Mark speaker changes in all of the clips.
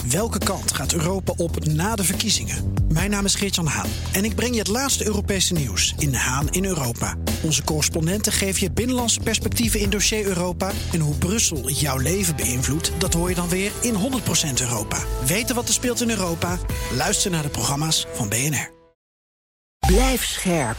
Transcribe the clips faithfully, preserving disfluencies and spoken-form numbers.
Speaker 1: Welke kant gaat Europa op na de verkiezingen? Mijn naam is Geert-Jan Haan en ik breng je het laatste Europese nieuws in Haan in Europa. Onze correspondenten geven je binnenlandse perspectieven in dossier Europa. En hoe Brussel jouw leven beïnvloedt, dat hoor je dan weer in honderd procent Europa. Weten wat er speelt in Europa? Luister naar de programma's van B N R.
Speaker 2: Blijf scherp.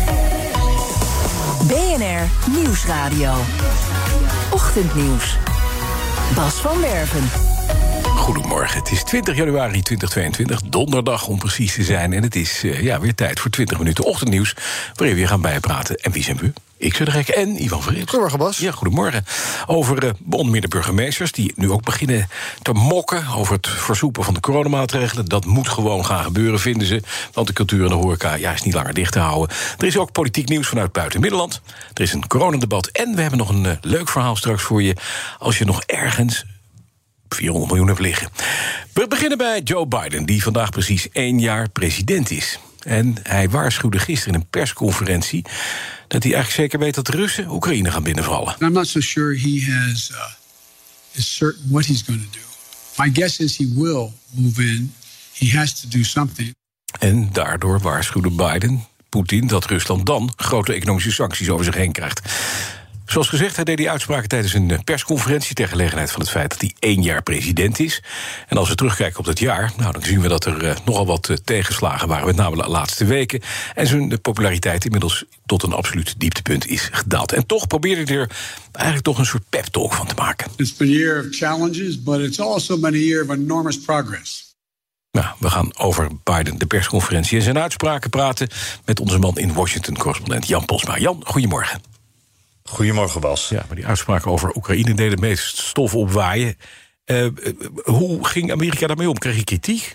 Speaker 2: B N R Nieuwsradio. Ochtendnieuws. Bas van Werven.
Speaker 3: Goedemorgen, het is twintig januari tweeduizend tweeëntwintig, donderdag om precies te zijn. En het is uh, ja, weer tijd voor twintig minuten ochtendnieuws, waarin we weer gaan bijpraten. En wie zijn we? Ik, Zudderek en Ivan Verrips.
Speaker 4: Goedemorgen, Bas.
Speaker 3: Ja, goedemorgen. Over uh, onder meer de burgemeesters, die nu ook beginnen te mokken over het versoepelen van de coronamaatregelen. Dat moet gewoon gaan gebeuren, vinden ze. Want de cultuur en de horeca ja, is niet langer dicht te houden. Er is ook politiek nieuws vanuit buiten Middelland. Er is een coronadebat en we hebben nog een uh, leuk verhaal straks voor je. Als je nog ergens vierhonderd miljoen hebt liggen. We beginnen bij Joe Biden, die vandaag precies één jaar president is. En hij waarschuwde gisteren in een persconferentie dat hij eigenlijk zeker weet dat de Russen Oekraïne gaan binnenvallen.
Speaker 5: I'm not so sure he has uh, is certain what he's going to do. My guess is he will move in. He has to do something.
Speaker 3: En daardoor waarschuwde Biden Poetin dat Rusland dan grote economische sancties over zich heen krijgt. Zoals gezegd, hij deed die uitspraken tijdens een persconferentie ter gelegenheid van het feit dat hij één jaar president is. En als we terugkijken op dat jaar, nou, dan zien we dat er uh, nogal wat uh, tegenslagen waren, met name de laatste weken. En zijn populariteit inmiddels tot een absoluut dieptepunt is gedaald. En toch probeerde hij er eigenlijk toch een soort pep talk van te maken.
Speaker 5: It's been a year of challenges, but it's also been a year of enormous progress.
Speaker 3: Nou, we gaan over Biden, de persconferentie en zijn uitspraken praten met onze man in Washington, correspondent Jan Posma. Jan, goedemorgen.
Speaker 6: Goedemorgen, Bas.
Speaker 3: Ja, maar die uitspraken over Oekraïne deden het meest stof opwaaien. Uh, hoe ging Amerika daarmee om? Kreeg je kritiek?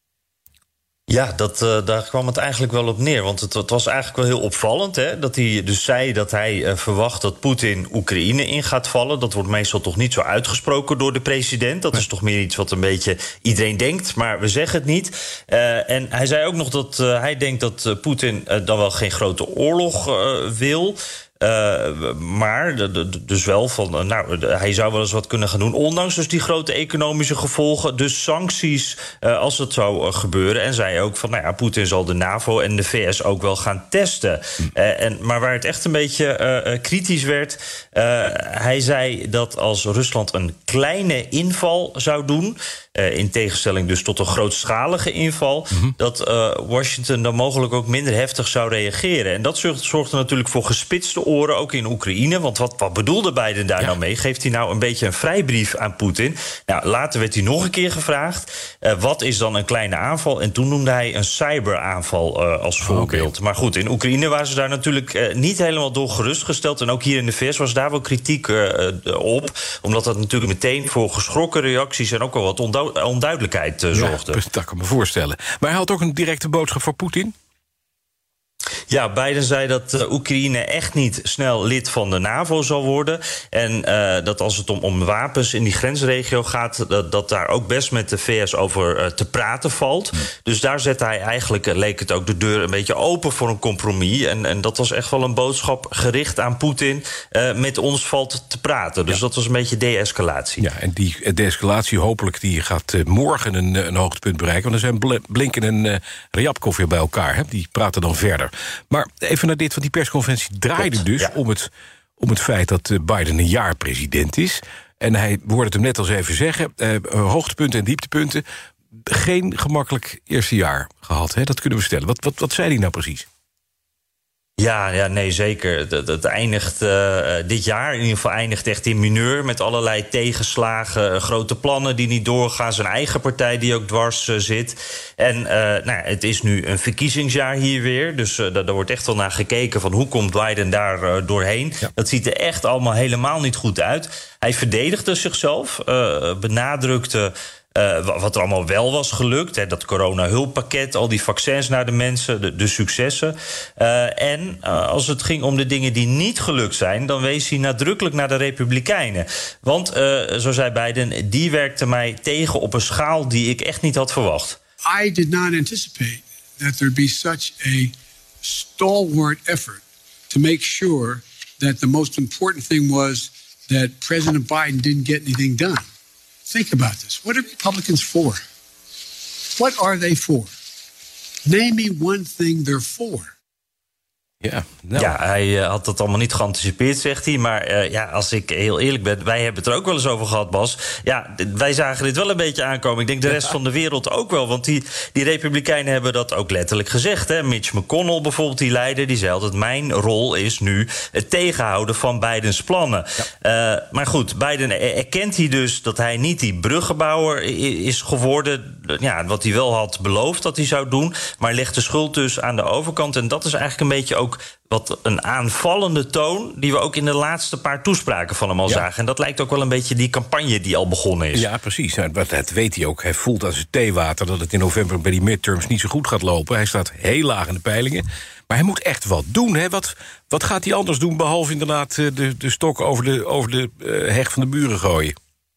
Speaker 6: Ja, dat, uh, daar kwam het eigenlijk wel op neer. Want het, het was eigenlijk wel heel opvallend, hè, dat hij dus zei dat hij uh, verwacht dat Poetin Oekraïne in gaat vallen. Dat wordt meestal toch niet zo uitgesproken door de president. Dat is toch meer iets wat een beetje iedereen denkt, maar we zeggen het niet. Uh, en hij zei ook nog dat uh, hij denkt dat uh, Poetin uh, dan wel geen grote oorlog uh, wil. Uh, maar de, de, dus wel van, uh, nou, de, hij zou wel eens wat kunnen gaan doen, ondanks dus die grote economische gevolgen, dus sancties uh, als het zou uh, gebeuren. En zei ook van, nou ja, Poetin zal de NAVO en de V S ook wel gaan testen. Uh, en, maar waar het echt een beetje uh, kritisch werd, uh, hij zei dat als Rusland een kleine inval zou doen, Uh, in tegenstelling dus tot een grootschalige inval, mm-hmm. dat uh, Washington dan mogelijk ook minder heftig zou reageren. En dat zorgde, zorgde natuurlijk voor gespitste oren, ook in Oekraïne. Want wat, wat bedoelde Biden daar ja. nou mee? Geeft hij nou een beetje een vrijbrief aan Poetin? Nou, later werd hij nog een keer gevraagd, Uh, wat is dan een kleine aanval? En toen noemde hij een cyberaanval uh, als voorbeeld. Okay. Maar goed, in Oekraïne waren ze daar natuurlijk uh, niet helemaal door gerustgesteld. En ook hier in de V S was daar wel kritiek uh, op. Omdat dat natuurlijk meteen voor geschrokken reacties en ook wel wat onduidelijk onduidelijkheid uh, zorgde.
Speaker 3: Ja, dat kan ik me voorstellen. Maar hij had ook een directe boodschap voor Poetin?
Speaker 6: Ja, Biden zei dat uh, Oekraïne echt niet snel lid van de NAVO zal worden. En uh, dat als het om, om wapens in die grensregio gaat, dat, dat daar ook best met de V S over uh, te praten valt. Mm. Dus daar zette hij eigenlijk, uh, leek het ook de deur een beetje open voor een compromis. En, en dat was echt wel een boodschap gericht aan Poetin. Uh, met ons valt te praten. Dus ja. dat was een beetje de-escalatie.
Speaker 3: Ja, en die de-escalatie hopelijk die gaat uh, morgen een, een hoogtepunt bereiken. Want er zijn Blinken en uh, Ryabkov weer bij elkaar. Hè? Die praten dan verder. Maar even naar dit, want die persconferentie draaide Klopt, dus ja. om, het, om het feit dat Biden een jaar president is. En hij hoorde het hem net al eens even zeggen, uh, hoogtepunten en dieptepunten. Geen gemakkelijk eerste jaar gehad, hè? Dat kunnen we stellen. Wat, wat, wat zei hij nou precies?
Speaker 6: Ja, ja, nee, zeker. Het, het eindigt uh, dit jaar, in ieder geval eindigt echt in mineur, met allerlei tegenslagen, uh, grote plannen die niet doorgaan, zijn eigen partij die ook dwars uh, zit. En uh, nou, het is nu een verkiezingsjaar hier weer, dus uh, daar wordt echt wel naar gekeken van hoe komt Biden daar uh, doorheen. Ja. Dat ziet er echt allemaal helemaal niet goed uit. Hij verdedigde zichzelf, uh, benadrukte Uh, wat er allemaal wel was gelukt. Hè, dat corona-hulppakket, al die vaccins naar de mensen, de, de successen. Uh, en uh, als het ging om de dingen die niet gelukt zijn, dan wees hij nadrukkelijk naar de Republikeinen. Want, uh, zo zei Biden, die werkte mij tegen op een schaal die ik echt niet had verwacht.
Speaker 5: I did not anticipate that there'd be such a stalwart effort to make sure that the most important thing was that President Biden didn't get anything done. Think about this. What are Republicans for? What are they for? Name me one thing they're for.
Speaker 3: Ja, nou.
Speaker 6: ja, hij uh, had dat allemaal niet geanticipeerd, zegt hij. Maar uh, ja, als ik heel eerlijk ben, wij hebben het er ook wel eens over gehad, Bas. Ja, d- wij zagen dit wel een beetje aankomen. Ik denk de rest ja. van de wereld ook wel. Want die, die Republikeinen hebben dat ook letterlijk gezegd. Hè. Mitch McConnell, bijvoorbeeld, die leider, die zei altijd: mijn rol is nu het tegenhouden van Bidens plannen. Ja. Uh, maar goed, Biden erkent hij dus dat hij niet die bruggenbouwer is geworden. Ja, wat hij wel had beloofd dat hij zou doen. Maar legt de schuld dus aan de overkant. En dat is eigenlijk een beetje ook wat een aanvallende toon die we ook in de laatste paar toespraken van hem al ja. zagen. En dat lijkt ook wel een beetje die campagne die al begonnen is.
Speaker 3: Ja, precies. Dat weet hij ook. Hij voelt aan zijn theewater dat het in november bij die midterms niet zo goed gaat lopen. Hij staat heel laag in de peilingen. Maar hij moet echt wat doen. Hè? Wat, wat gaat hij anders doen, behalve inderdaad de, de stok over de, over de uh, heg van de buren gooien?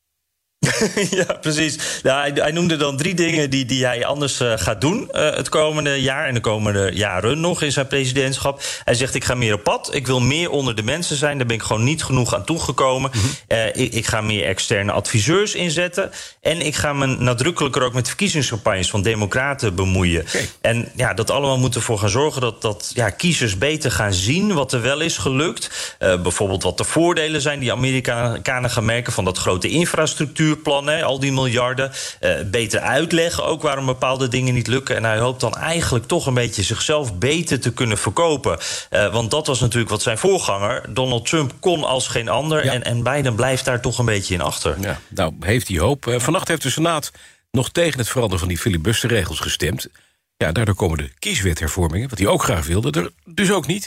Speaker 6: Ja, precies. Nou, hij, hij noemde dan drie dingen die, die hij anders uh, gaat doen uh, het komende jaar en de komende jaren nog in zijn presidentschap. Hij zegt: ik ga meer op pad, ik wil meer onder de mensen zijn. Daar ben ik gewoon niet genoeg aan toegekomen. Mm-hmm. uh, ik, ik ga meer externe adviseurs inzetten. En ik ga me nadrukkelijker ook met verkiezingscampagnes van democraten bemoeien. Okay. En ja, dat allemaal moet ervoor gaan zorgen dat, dat ja, kiezers beter gaan zien wat er wel is gelukt. Uh, bijvoorbeeld wat de voordelen zijn die Amerikanen gaan merken van dat grote infrastructuur. Plannen, al die miljarden, uh, beter uitleggen ook waarom bepaalde dingen niet lukken. En hij hoopt dan eigenlijk toch een beetje zichzelf beter te kunnen verkopen. Uh, want dat was natuurlijk wat zijn voorganger, Donald Trump, kon als geen ander. Ja. En, en Biden blijft daar toch een beetje in achter. Ja,
Speaker 3: nou, heeft hij hoop. Uh, vannacht heeft de Senaat nog tegen het veranderen van die filibusterregels gestemd. Ja, daardoor komen de kieswethervormingen, wat hij ook graag wilde, er dus ook niet.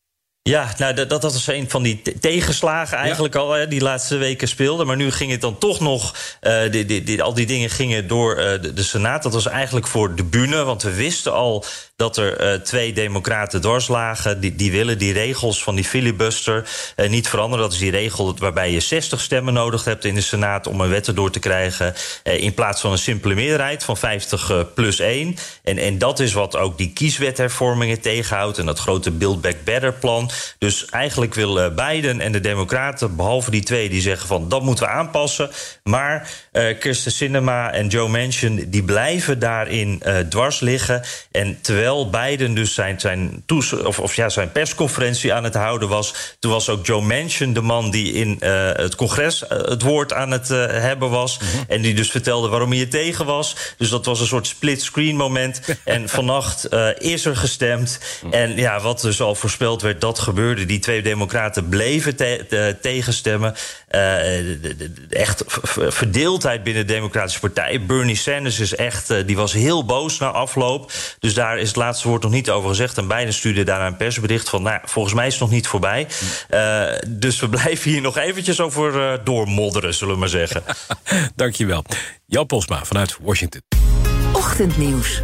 Speaker 6: Ja, nou, dat, dat was een van die te- tegenslagen eigenlijk ja. al, hè, die laatste weken speelden. Maar nu ging het dan toch nog, uh, die, die, die, al die dingen gingen door uh, de, de Senaat. Dat was eigenlijk voor de bühne, want we wisten al dat er uh, twee democraten dwars lagen. Die, die willen die regels van die filibuster uh, niet veranderen. Dat is die regel waarbij je zestig stemmen nodig hebt in de Senaat om een wet erdoor te krijgen. Uh, in plaats van een simpele meerderheid van vijftig uh, plus één. En, en dat is wat ook die kieswethervormingen tegenhoudt. En dat grote Build Back Better plan. Dus eigenlijk willen Biden en de democraten, behalve die twee die zeggen van dat moeten we aanpassen. Maar uh, Kyrsten Sinema en Joe Manchin die blijven daarin uh, dwars liggen. En terwijl Biden dus zijn, zijn, toes, of, of ja, zijn persconferentie aan het houden was, toen was ook Joe Manchin de man die in uh, het congres uh, het woord aan het uh, hebben was. Mm-hmm. En die dus vertelde waarom hij er tegen was. Dus dat was een soort split-screen moment. En vannacht uh, is er gestemd. Mm. En ja, wat dus al voorspeld werd, dat gebeurde. Die twee democraten bleven te, te, tegenstemmen. Uh, de, de, de, echt verdeeldheid binnen de Democratische Partij. Bernie Sanders is echt, uh, die was heel boos na afloop. Dus daar is het laatste woord nog niet over gezegd. En Biden stuurde daarna een persbericht van, nou, volgens mij is het nog niet voorbij. Uh, dus we blijven hier nog eventjes over uh, doormodderen, zullen we maar zeggen.
Speaker 3: Dankjewel. Jan Posma vanuit Washington.
Speaker 2: Ochtendnieuws.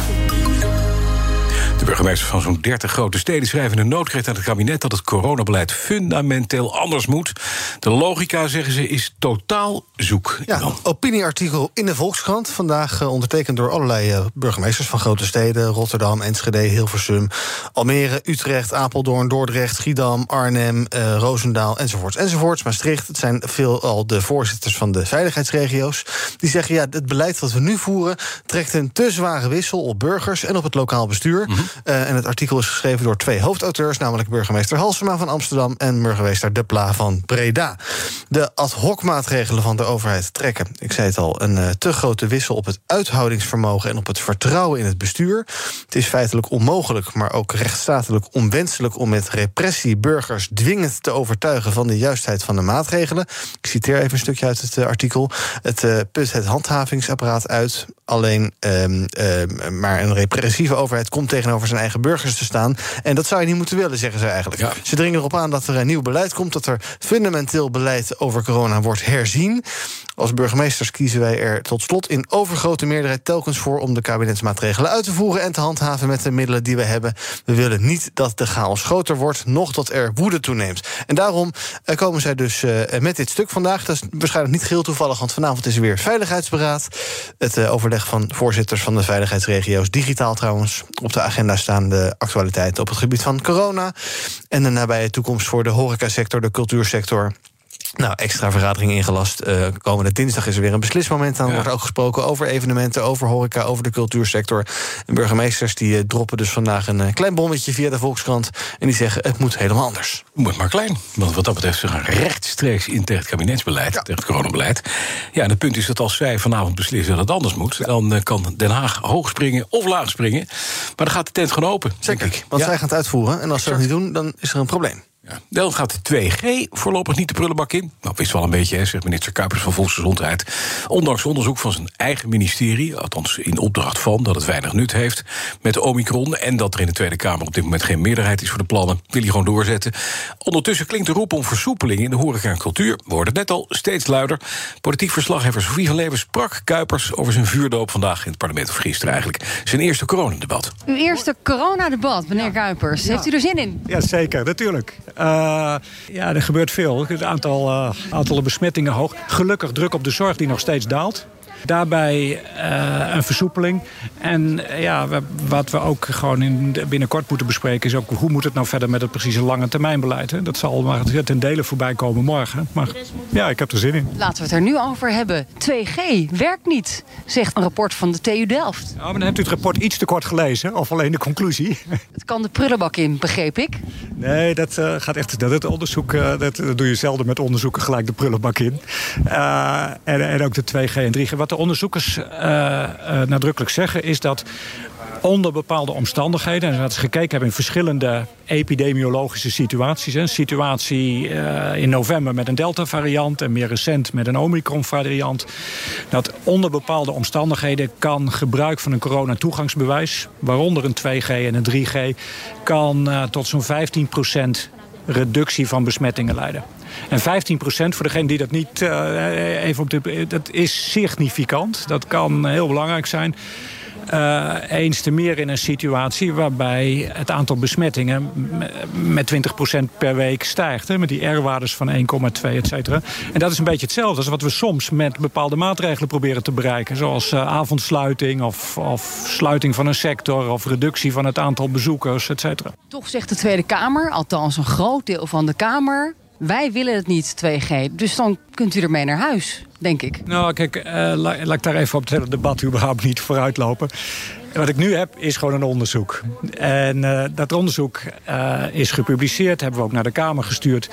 Speaker 3: De burgemeesters van zo'n dertig grote steden schrijven een noodkreet aan het kabinet dat het coronabeleid fundamenteel anders moet. De logica, zeggen ze, is totaal zoek.
Speaker 4: Ja, een opinieartikel in de Volkskrant. Vandaag uh, ondertekend door allerlei uh, burgemeesters van grote steden. Rotterdam, Enschede, Hilversum, Almere, Utrecht, Apeldoorn, Dordrecht, Schiedam, Arnhem, uh, Roosendaal, enzovoorts, enzovoorts. Maastricht, het zijn veelal de voorzitters van de veiligheidsregio's. Die zeggen, ja, het beleid wat we nu voeren trekt een te zware wissel op burgers en op het lokaal bestuur. Mm-hmm. Uh, en het artikel is geschreven door twee hoofdauteurs, namelijk burgemeester Halsema van Amsterdam en burgemeester De Pla van Breda. De ad hoc maatregelen van de overheid trekken, ik zei het al, een uh, te grote wissel op het uithoudingsvermogen en op het vertrouwen in het bestuur. Het is feitelijk onmogelijk, maar ook rechtsstatelijk onwenselijk om met repressie burgers dwingend te overtuigen van de juistheid van de maatregelen. Ik citeer even een stukje uit het uh, artikel. Het uh, put het handhavingsapparaat uit. Alleen um, um, maar een repressieve overheid komt tegenover zijn eigen burgers te staan. En dat zou je niet moeten willen, zeggen ze eigenlijk. Ja. Ze dringen erop aan dat er een nieuw beleid komt, dat er fundamenteel beleid over corona wordt herzien. Als burgemeesters kiezen wij er tot slot in overgrote meerderheid telkens voor om de kabinetsmaatregelen uit te voeren en te handhaven met de middelen die we hebben. We willen niet dat de chaos groter wordt, noch dat er woede toeneemt. En daarom uh, komen zij dus uh, met dit stuk vandaag. Dat is waarschijnlijk niet geheel toevallig, want vanavond is er weer veiligheidsberaad. Het uh, overleg van voorzitters van de veiligheidsregio's, digitaal trouwens. Op de agenda staan de actualiteiten op het gebied van corona en de nabije toekomst voor de horecasector, de cultuursector. Nou, extra vergadering ingelast. Uh, komende dinsdag is er weer een beslismoment. Dan ja. wordt ook gesproken over evenementen, over horeca, over de cultuursector. En burgemeesters die uh, droppen dus vandaag een uh, klein bommetje via de Volkskrant. En die zeggen, het moet helemaal anders.
Speaker 3: Moet maar klein. Want wat dat betreft, ze gaan rechtstreeks in tegen het kabinetsbeleid, ja. tegen het coronabeleid. Ja, en het punt is dat als zij vanavond beslissen dat het anders moet, ja. dan uh, kan Den Haag hoog springen of laag springen. Maar dan gaat de tent gewoon open.
Speaker 4: Zeker,
Speaker 3: denk ik.
Speaker 4: want
Speaker 3: ja.
Speaker 4: zij gaan het uitvoeren. En als ze dat niet doen, dan is er een probleem.
Speaker 3: Ja. Dan gaat de twee G voorlopig niet de prullenbak in. Nou, wist wel een beetje, hè, zegt minister Kuipers van Volksgezondheid. Ondanks onderzoek van zijn eigen ministerie, althans in opdracht van, dat het weinig nut heeft met de Omicron en dat er in de Tweede Kamer op dit moment geen meerderheid is voor de plannen, wil hij gewoon doorzetten. Ondertussen klinkt de roep om versoepeling in de horeca en cultuur, we hoorden het net al, steeds luider. Politiek verslaggever Sophie van Leeuwen sprak Kuipers over zijn vuurdoop vandaag in het parlement, of gisteren eigenlijk. Zijn eerste coronadebat.
Speaker 7: Uw eerste coronadebat, meneer Kuipers.
Speaker 8: Ja.
Speaker 7: Heeft u er zin in?
Speaker 8: Ja, zeker, natuurlijk. Uh, ja, er gebeurt veel. Het aantal uh, aantallen besmettingen hoog. Gelukkig druk op de zorg die nog steeds daalt. Daarbij uh, een versoepeling. En uh, ja, we, wat we ook gewoon in, binnenkort moeten bespreken is ook hoe moet het nou verder met het precieze lange termijnbeleid. Hè? Dat zal maar ten dele voorbij komen morgen. Maar ja, ik heb er zin in.
Speaker 7: Laten we het er nu over hebben. twee G werkt niet, zegt een rapport van de T U Delft.
Speaker 8: Ja, maar dan hebt u het rapport iets te kort gelezen, of alleen de conclusie.
Speaker 7: Het kan de prullenbak in, begreep ik.
Speaker 8: Nee, dat uh, gaat echt. Dat, het onderzoek, uh, dat, dat doe je zelden met onderzoeken gelijk de prullenbak in. Uh, en, en ook de twee G en drie G. Wat de onderzoekers uh, uh, nadrukkelijk zeggen is dat onder bepaalde omstandigheden, en dat ze gekeken hebben in verschillende epidemiologische situaties. Een situatie uh, in november met een Delta-variant en meer recent met een Omicron-variant. Dat onder bepaalde omstandigheden kan gebruik van een coronatoegangsbewijs, waaronder een twee G en een drie G, kan uh, tot zo'n vijftien procent reductie van besmettingen leiden. En vijftien procent, voor degene die dat niet uh, even op de... dat is significant. Dat kan heel belangrijk zijn. Uh, eens te meer in een situatie waarbij het aantal besmettingen met twintig procent per week stijgt. Hè, met die R-waardes van één komma twee, et cetera. En dat is een beetje hetzelfde als wat we soms met bepaalde maatregelen proberen te bereiken. Zoals uh, avondsluiting of, of sluiting van een sector of reductie van het aantal bezoekers, et cetera.
Speaker 7: Toch zegt de Tweede Kamer, althans een groot deel van de Kamer, wij willen het niet, twee G. Dus dan kunt u ermee naar huis, denk ik.
Speaker 8: Nou, kijk, uh, laat, laat ik daar even op het hele debat überhaupt niet vooruitlopen. Wat ik nu heb, is gewoon een onderzoek. En uh, dat onderzoek uh, is gepubliceerd, hebben we ook naar de Kamer gestuurd.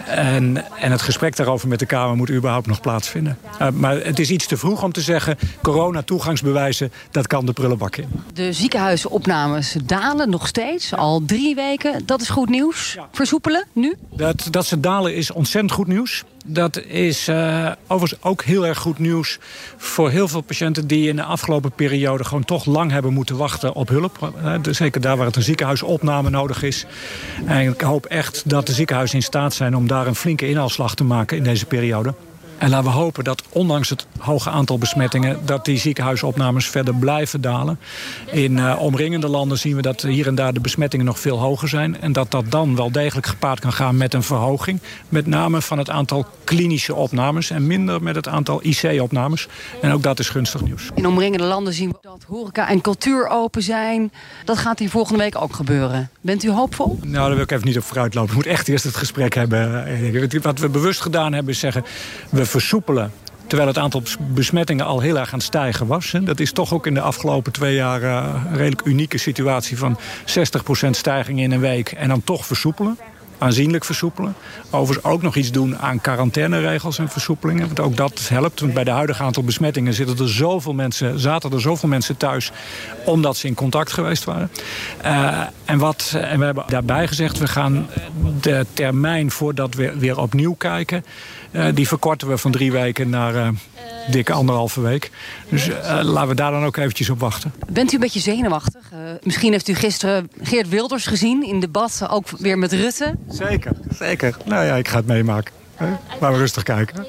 Speaker 8: En, en het gesprek daarover met de Kamer moet überhaupt nog plaatsvinden. Uh, maar het is iets te vroeg om te zeggen, corona-toegangsbewijzen, dat kan de prullenbak in.
Speaker 7: De ziekenhuisopnames dalen nog steeds, al drie weken. Dat is goed nieuws. Ja. Versoepelen, nu?
Speaker 8: Dat, dat ze dalen is ontzettend goed nieuws. Dat is uh, overigens ook heel erg goed nieuws voor heel veel patiënten die in de afgelopen periode gewoon toch lang hebben moeten wachten op hulp. Uh, zeker daar waar het een ziekenhuisopname nodig is. En ik hoop echt dat de ziekenhuizen in staat zijn om daar een flinke inhaalslag te maken in deze periode. En laten we hopen dat ondanks het hoge aantal besmettingen, dat die ziekenhuisopnames verder blijven dalen. In uh, omringende landen zien we dat hier en daar de besmettingen nog veel hoger zijn. En dat dat dan wel degelijk gepaard kan gaan met een verhoging. Met name van het aantal klinische opnames en minder met het aantal I C-opnames. En ook dat is gunstig nieuws.
Speaker 7: In omringende landen zien we dat horeca en cultuur open zijn. Dat gaat hier volgende week ook gebeuren. Bent u hoopvol?
Speaker 8: Nou, daar wil ik even niet op vooruitlopen. We moeten echt eerst het gesprek hebben. Wat we bewust gedaan hebben is zeggen, we versoepelen, terwijl het aantal besmettingen al heel erg aan het stijgen was. Dat is toch ook in de afgelopen twee jaar een redelijk unieke situatie van zestig procent stijging in een week en dan toch versoepelen. Aanzienlijk versoepelen. Overigens ook nog iets doen aan quarantaineregels en versoepelingen. Want ook dat helpt. Want bij de huidige aantal besmettingen zitten er zoveel mensen, zaten er zoveel mensen thuis omdat ze in contact geweest waren. Uh, en, wat, en we hebben daarbij gezegd, we gaan de termijn voordat we weer opnieuw kijken, Uh, die verkorten we van drie weken naar uh, dikke anderhalve week. Dus uh, laten we daar dan ook eventjes op wachten.
Speaker 7: Bent u een beetje zenuwachtig? Uh, misschien heeft u gisteren Geert Wilders gezien in debat, ook weer met Rutte.
Speaker 8: Zeker, zeker. Nou ja, ik ga het meemaken. Huh? Laten we rustig kijken.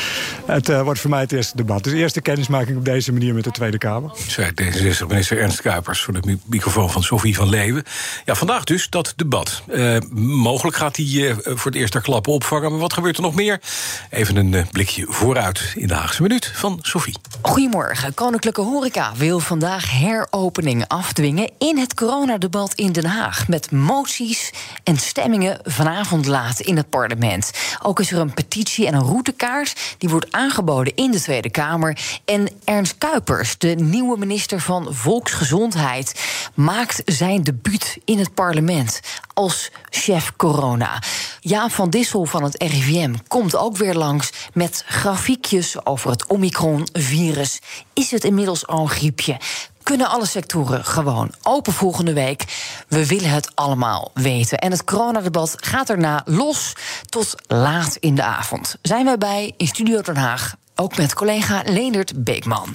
Speaker 8: Het uh, wordt voor mij het eerste debat. Dus de eerste kennismaking op deze manier met de Tweede Kamer.
Speaker 3: Zei D zesenzestig-minister Ernst Kuipers voor de microfoon van Sophie van Leeuwen. Ja, vandaag dus dat debat. Uh, mogelijk gaat hij uh, voor het eerst daar klappen opvangen. Maar wat gebeurt er nog meer? Even een uh, blikje vooruit in de Haagse Minuut van Sophie.
Speaker 2: Goedemorgen. Koninklijke Horeca wil vandaag heropening afdwingen in het coronadebat in Den Haag. Met moties en stemmingen vanavond laat in het parlement. Ook is er een petitie en een routekaart. Die wordt aangeboden in de Tweede Kamer. En Ernst Kuipers, de nieuwe minister van Volksgezondheid, maakt zijn debuut in het parlement als chef corona. Jaap van Dissel van het R I V M komt ook weer langs met grafiekjes over het Omicron-virus. Is het inmiddels al een griepje? Kunnen alle sectoren gewoon open volgende week? We willen het allemaal weten. En het coronadebat gaat daarna los tot laat in de avond. Zijn wij bij in Studio Den Haag, ook met collega Leendert Beekman.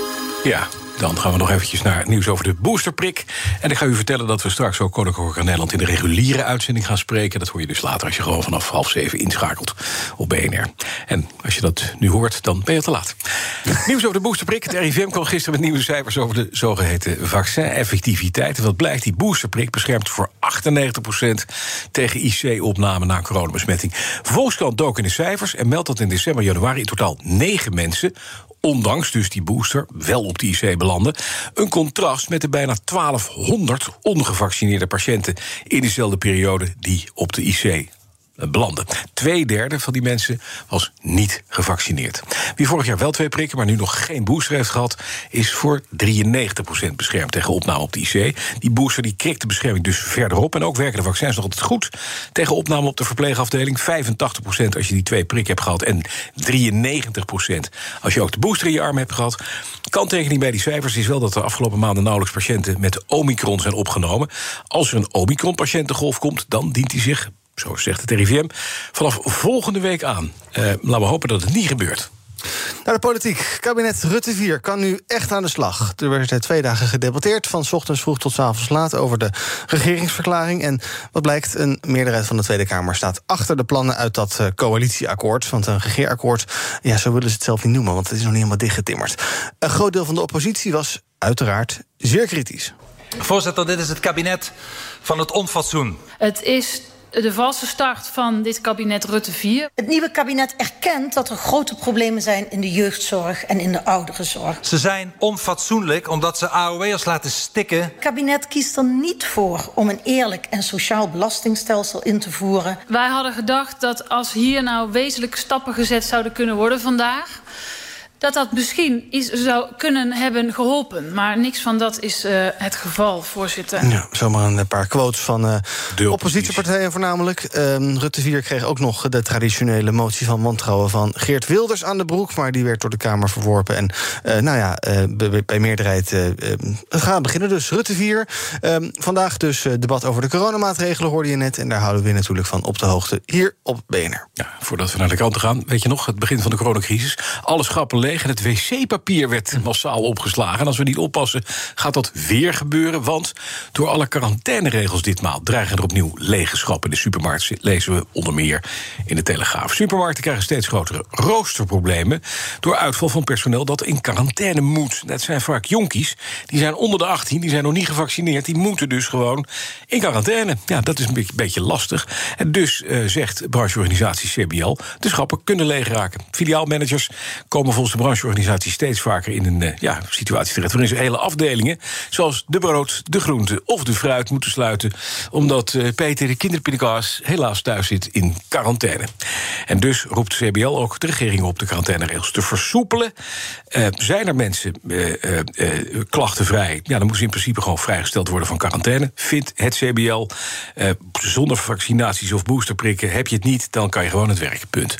Speaker 3: Ja, dan gaan we nog eventjes naar het nieuws over de boosterprik. En ik ga u vertellen dat we straks ook Koninklijke Horeca Nederland in de reguliere uitzending gaan spreken. Dat hoor je dus later als je gewoon vanaf half zeven inschakelt op B N R. En als je dat nu hoort, dan ben je te laat. Nieuws over de boosterprik. Het R I V M kwam gisteren met nieuwe cijfers over de zogeheten vaccineffectiviteit. En wat blijkt, die boosterprik beschermt voor achtennegentig procent tegen I C-opname na coronabesmetting. Volkskrant dook in de cijfers en meldt dat in december, januari in totaal negen mensen, ondanks dus die booster, wel op de I C belanden. Een contrast met de bijna twaalfhonderd ongevaccineerde patiënten in dezelfde periode die op de I C belanden. Tweederde van die mensen was niet gevaccineerd. Wie vorig jaar wel twee prikken, maar nu nog geen booster heeft gehad, is voor drieënnegentig procent beschermd tegen opname op de I C. Die booster die krikt de bescherming dus verderop. En ook werken de vaccins nog altijd goed tegen opname op de verpleegafdeling. vijfentachtig procent als je die twee prikken hebt gehad en drieënnegentig procent als je ook de booster in je arm hebt gehad. Kanttekening bij die cijfers is wel dat de afgelopen maanden nauwelijks patiënten met Omicron zijn opgenomen. Als er een Omicron-patiëntengolf komt, dan dient hij zich, zo zegt het R I V M, vanaf volgende week aan. Uh, laten we hopen dat het niet gebeurt.
Speaker 4: Naar de politiek. Kabinet Rutte vier kan nu echt aan de slag. Er werd twee dagen gedebatteerd, van 's ochtends vroeg tot 's avonds laat, over de regeringsverklaring. En wat blijkt, een meerderheid van de Tweede Kamer staat achter de plannen uit dat uh, coalitieakkoord. Want een regeerakkoord, ja, zo willen ze het zelf niet noemen, want het is nog niet helemaal dichtgetimmerd. Een groot deel van de oppositie was uiteraard zeer kritisch.
Speaker 9: Voorzitter, dit is het kabinet van het onfatsoen.
Speaker 10: Het is de valse start van dit kabinet Rutte vier.
Speaker 11: Het nieuwe kabinet erkent dat er grote problemen zijn in de jeugdzorg en in de ouderenzorg.
Speaker 9: Ze zijn onfatsoenlijk omdat ze A O W'ers laten stikken.
Speaker 11: Het kabinet kiest er niet voor om een eerlijk en sociaal belastingstelsel in te voeren.
Speaker 10: Wij hadden gedacht dat als hier nou wezenlijke stappen gezet zouden kunnen worden vandaag, dat dat misschien iets zou kunnen hebben geholpen. Maar niks van dat is uh, het geval, voorzitter.
Speaker 4: Ja, zomaar een paar quotes van uh, de oppositiepartijen voornamelijk. Uh, Rutte vier kreeg ook nog de traditionele motie van wantrouwen van Geert Wilders aan de broek, maar die werd door de Kamer verworpen. En uh, nou ja, uh, bij, bij meerderheid uh, het gaat beginnen dus. Rutte vier. Uh, vandaag dus uh, debat over de coronamaatregelen, hoorde je net. En daar houden we je natuurlijk van op de hoogte hier op B N R.
Speaker 3: Ja, voordat we naar de kranten gaan, weet je nog, het begin van de coronacrisis. Alle schappen leeg en het wc-papier werd massaal opgeslagen. En als we niet oppassen, gaat dat weer gebeuren. Want door alle quarantaineregels ditmaal dreigen er opnieuw lege schappen in de supermarkt. Lezen we onder meer in de Telegraaf. Supermarkten krijgen steeds grotere roosterproblemen door uitval van personeel dat in quarantaine moet. Dat zijn vaak jonkies. Die zijn onder de achttien, die zijn nog niet gevaccineerd. Die moeten dus gewoon in quarantaine. Ja, dat is een beetje, beetje lastig. En dus uh, zegt brancheorganisatie C B L, de schappen kunnen leeg raken. Filiaalmanagers komen volgens de brancheorganisatie steeds vaker in een uh, ja, situatie terecht waarin ze hele afdelingen, zoals de brood, de groente of de fruit, moeten sluiten, omdat uh, Peter, de kinderpindakaas, helaas thuis zit in quarantaine. En dus roept de C B L ook de regering op de quarantaineregels te versoepelen. Uh, zijn er mensen uh, uh, uh, klachtenvrij, ja, dan moeten ze in principe gewoon vrijgesteld worden van quarantaine, vindt het C B L. Uh, zonder vaccinaties of boosterprikken heb je het niet, dan kan je gewoon het werk. Punt.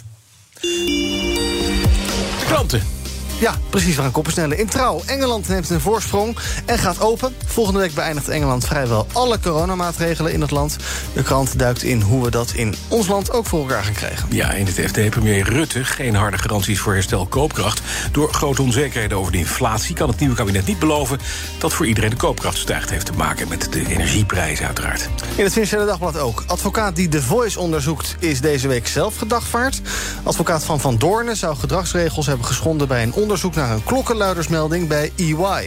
Speaker 3: De kranten.
Speaker 4: Ja, precies, we gaan koppen snellen. In Trouw, Engeland neemt een voorsprong en gaat open. Volgende week beëindigt Engeland vrijwel alle coronamaatregelen in het land. De krant duikt in hoe we dat in ons land ook voor elkaar gaan krijgen.
Speaker 3: Ja, in het F D premier Rutte geen harde garanties voor herstel koopkracht. Door grote onzekerheden over de inflatie kan het nieuwe kabinet niet beloven dat voor iedereen de koopkracht stijgt. Heeft te maken met de energieprijzen uiteraard.
Speaker 4: In het Financiële Dagblad ook. Advocaat die The Voice onderzoekt is deze week zelf gedagvaard. Advocaat van Van Doornen zou gedragsregels hebben geschonden bij een onderzoek naar een klokkenluidersmelding bij E Y.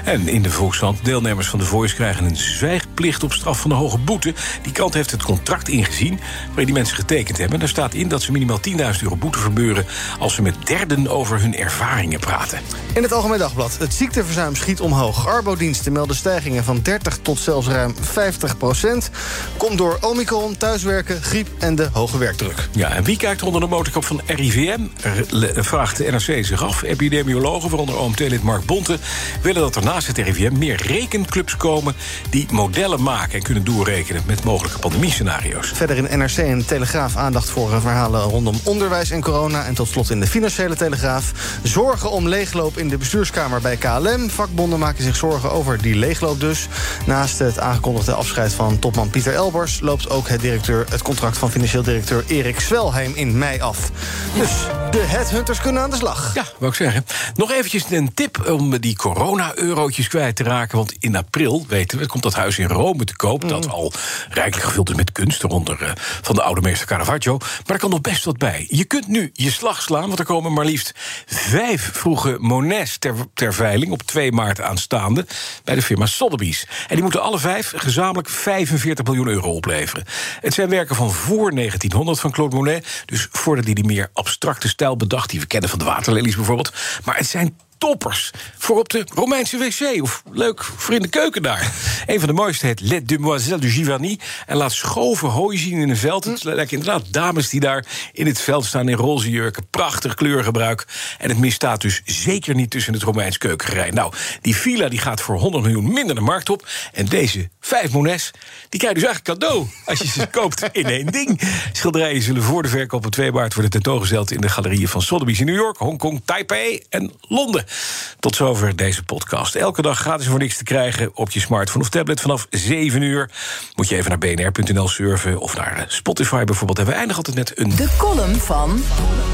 Speaker 3: En in de Volkskrant, deelnemers van The Voice krijgen een zwijgplicht op straf van een hoge boete. Die kant heeft het contract ingezien waarin die mensen getekend hebben. Daar staat in dat ze minimaal tienduizend euro boete verbeuren als ze met derden over hun ervaringen praten.
Speaker 4: In het Algemeen Dagblad. Het ziekteverzuim schiet omhoog. Arbodiensten melden stijgingen van dertig tot zelfs ruim vijftig procent. Komt door Omicron, thuiswerken, griep en de hoge werkdruk.
Speaker 3: Ja, en wie kijkt onder de motorkap van R I V M? Er vraagt de N R C zich af. Epidemiologen, waaronder O M T-lid Mark Bonte, willen dat er naast het R I V M meer rekenclubs komen die modellen maken en kunnen doorrekenen met mogelijke pandemiescenario's.
Speaker 4: Verder in N R C en Telegraaf aandacht voor verhalen rondom onderwijs en corona. En tot slot in de Financiële Telegraaf. Zorgen om leegloop in de bestuurskamer bij K L M. Vakbonden maken zich zorgen over die leegloop dus. Naast het aangekondigde afscheid van topman Pieter Elbers loopt ook het, directeur, het contract van financieel directeur Erik Swelheim in mei af. Dus de headhunters kunnen aan de slag.
Speaker 3: Ja, wou ik zeggen. Nog eventjes een tip om die corona-eurotjes kwijt te raken. Want in april, weten we, komt dat huis in Rome te koop. Mm. Dat al rijkelijk gevuld is met kunst, eronder uh, van de oude meester Caravaggio. Maar er kan nog best wat bij. Je kunt nu je slag slaan, want er komen maar liefst vijf vroege Monets ter, ter veiling op twee maart aanstaande bij de firma Sotheby's. En die moeten alle vijf gezamenlijk vijfenveertig miljoen euro opleveren. Het zijn werken van voor negentienhonderd van Claude Monet, dus voordat hij die meer abstracte stijl bedacht, die we kennen van de waterlelies bijvoorbeeld. Maar het zijn toppers voor op de Romeinse wc. Of leuk voor in de keuken daar. Een van de mooiste heet Les Demoiselles de Giverny en laat schoven hooi zien in een veld. Het lijken inderdaad dames die daar in het veld staan in roze jurken. Prachtig kleurgebruik. En het misstaat dus zeker niet tussen het Romeins keukengerei. Nou, die villa die gaat voor honderd miljoen minder de markt op. En deze vijf Monets, die krijg je dus eigenlijk cadeau als je ze koopt in één ding. Schilderijen zullen voor de verkoop op twee maart worden tentoongesteld in de galerieën van Sotheby's in New York, Hongkong, Taipei en Londen. Tot zover deze podcast. Elke dag gratis voor niks te krijgen op je smartphone of tablet vanaf zeven uur. Moet je even naar b n r punt n l surfen of naar Spotify bijvoorbeeld. En we eindigen altijd met een...
Speaker 12: De column van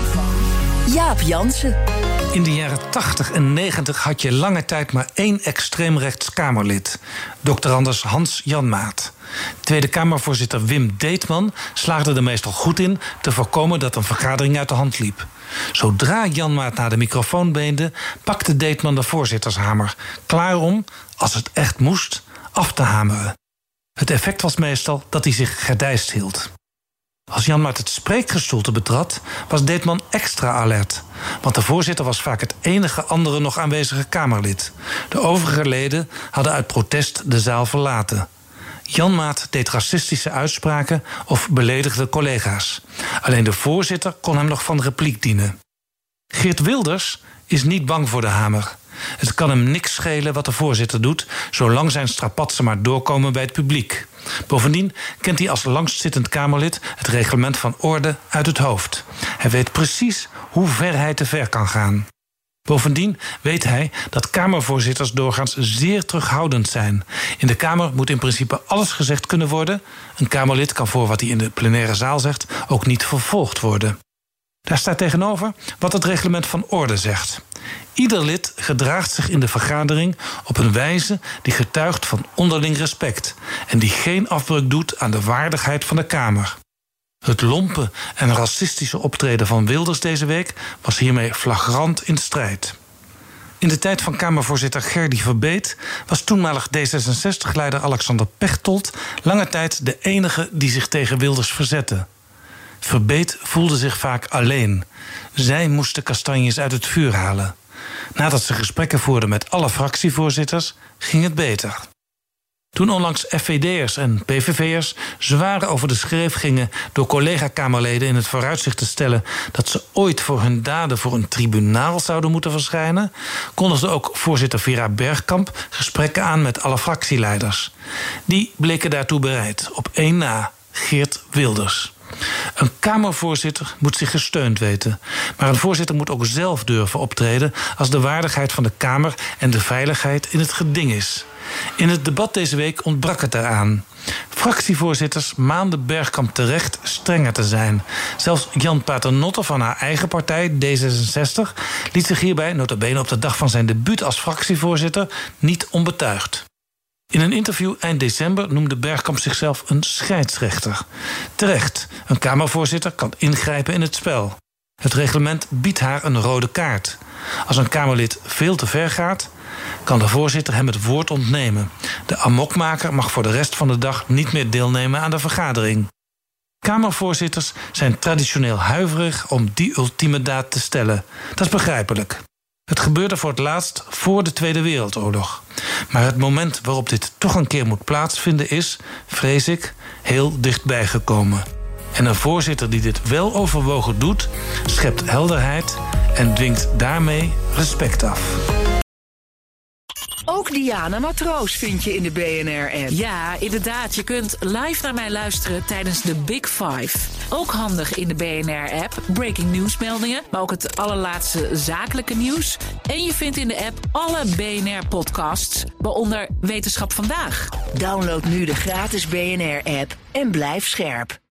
Speaker 12: Jaap Jansen.
Speaker 13: In de jaren tachtig en negentig had je lange tijd maar één extreemrechts Kamerlid. dokter Anders Hans Janmaat. Tweede Kamervoorzitter Wim Deetman slaagde er meestal goed in te voorkomen dat een vergadering uit de hand liep. Zodra Janmaat naar de microfoon beende, pakte Deetman de voorzittershamer, klaar om, als het echt moest, af te hameren. Het effect was meestal dat hij zich gedijst hield. Als Janmaat het spreekgestoelte betrad, was Deetman extra alert. Want de voorzitter was vaak het enige andere nog aanwezige Kamerlid. De overige leden hadden uit protest de zaal verlaten. Janmaat deed racistische uitspraken of beledigde collega's. Alleen de voorzitter kon hem nog van repliek dienen. Geert Wilders is niet bang voor de hamer. Het kan hem niks schelen wat de voorzitter doet, zolang zijn strapatsen maar doorkomen bij het publiek. Bovendien kent hij als langstzittend Kamerlid het reglement van orde uit het hoofd. Hij weet precies hoe ver hij te ver kan gaan. Bovendien weet hij dat Kamervoorzitters doorgaans zeer terughoudend zijn. In de Kamer moet in principe alles gezegd kunnen worden. Een Kamerlid kan voor wat hij in de plenaire zaal zegt ook niet vervolgd worden. Daar staat tegenover wat het reglement van orde zegt. Ieder lid gedraagt zich in de vergadering op een wijze die getuigt van onderling respect en die geen afbreuk doet aan de waardigheid van de Kamer. Het lompe en racistische optreden van Wilders deze week was hiermee flagrant in strijd. In de tijd van Kamervoorzitter Gerdy Verbeet was toenmalig D zesenzestig-leider Alexander Pechtold lange tijd de enige die zich tegen Wilders verzette. Verbeet voelde zich vaak alleen. Zij moest de kastanjes uit het vuur halen. Nadat ze gesprekken voerden met alle fractievoorzitters, ging het beter. Toen onlangs F V D'ers en P V V'ers zwaar over de schreef gingen door collega-Kamerleden in het vooruitzicht te stellen dat ze ooit voor hun daden voor een tribunaal zouden moeten verschijnen, kondigde ook voorzitter Vera Bergkamp gesprekken aan met alle fractieleiders. Die bleken daartoe bereid, op één na, Geert Wilders. Een Kamervoorzitter moet zich gesteund weten. Maar een voorzitter moet ook zelf durven optreden als de waardigheid van de Kamer en de veiligheid in het geding is. In het debat deze week ontbrak het eraan. Fractievoorzitters maanden Bergkamp terecht strenger te zijn. Zelfs Jan Paternotte van haar eigen partij, D zesenzestig, liet zich hierbij, nota bene op de dag van zijn debuut als fractievoorzitter, niet onbetuigd. In een interview eind december noemde Bergkamp zichzelf een scheidsrechter. Terecht, een Kamervoorzitter kan ingrijpen in het spel. Het reglement biedt haar een rode kaart. Als een Kamerlid veel te ver gaat, kan de voorzitter hem het woord ontnemen. De amokmaker mag voor de rest van de dag niet meer deelnemen aan de vergadering. Kamervoorzitters zijn traditioneel huiverig om die ultieme daad te stellen. Dat is begrijpelijk. Het gebeurde voor het laatst voor de Tweede Wereldoorlog. Maar het moment waarop dit toch een keer moet plaatsvinden is, vrees ik, heel dichtbij gekomen. En een voorzitter die dit wel overwogen doet, schept helderheid en dwingt daarmee respect af.
Speaker 12: Ook Diana Matroos vind je in de B N R-app.
Speaker 14: Ja, inderdaad. Je kunt live naar mij luisteren tijdens de Big Five. Ook handig in de B N R-app. Breaking nieuwsmeldingen, maar ook het allerlaatste zakelijke nieuws. En je vindt in de app alle B N R-podcasts, waaronder Wetenschap Vandaag.
Speaker 12: Download nu de gratis B N R-app en blijf scherp.